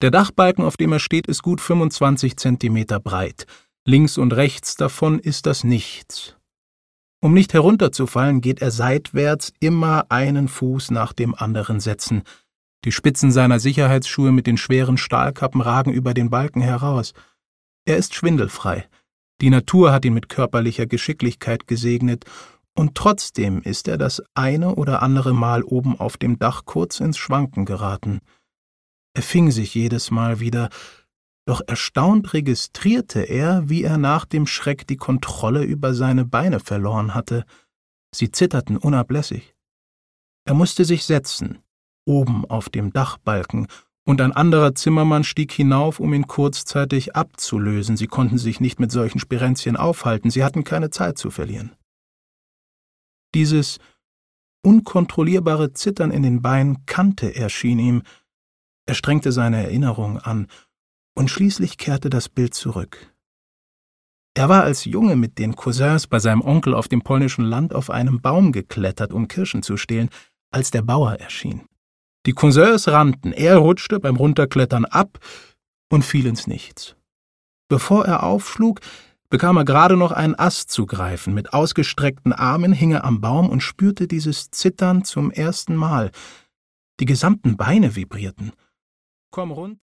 Der Dachbalken, auf dem er steht, ist gut 25 Zentimeter breit. Links und rechts davon ist das nichts. Um nicht herunterzufallen, geht er seitwärts immer einen Fuß nach dem anderen setzen. Die Spitzen seiner Sicherheitsschuhe mit den schweren Stahlkappen ragen über den Balken heraus. Er ist schwindelfrei. Die Natur hat ihn mit körperlicher Geschicklichkeit gesegnet, und trotzdem ist er das eine oder andere Mal oben auf dem Dach kurz ins Schwanken geraten. Er fing sich jedes Mal wieder, doch erstaunt registrierte er, wie er nach dem Schreck die Kontrolle über seine Beine verloren hatte. Sie zitterten unablässig. Er musste sich setzen, oben auf dem Dachbalken, und ein anderer Zimmermann stieg hinauf, um ihn kurzzeitig abzulösen. Sie konnten sich nicht mit solchen Spirenzchen aufhalten, sie hatten keine Zeit zu verlieren. Dieses unkontrollierbare Zittern in den Beinen kannte er, schien ihm. Er strengte seine Erinnerung an, und schließlich kehrte das Bild zurück. Er war als Junge mit den Cousins bei seinem Onkel auf dem polnischen Land auf einem Baum geklettert, um Kirschen zu stehlen, als der Bauer erschien. Die Cousins rannten, er rutschte beim Runterklettern ab und fiel ins Nichts. Bevor er aufschlug, bekam er gerade noch einen Ast zu greifen. Mit ausgestreckten Armen hing er am Baum und spürte dieses Zittern zum ersten Mal. Die gesamten Beine vibrierten. »Komm runter«,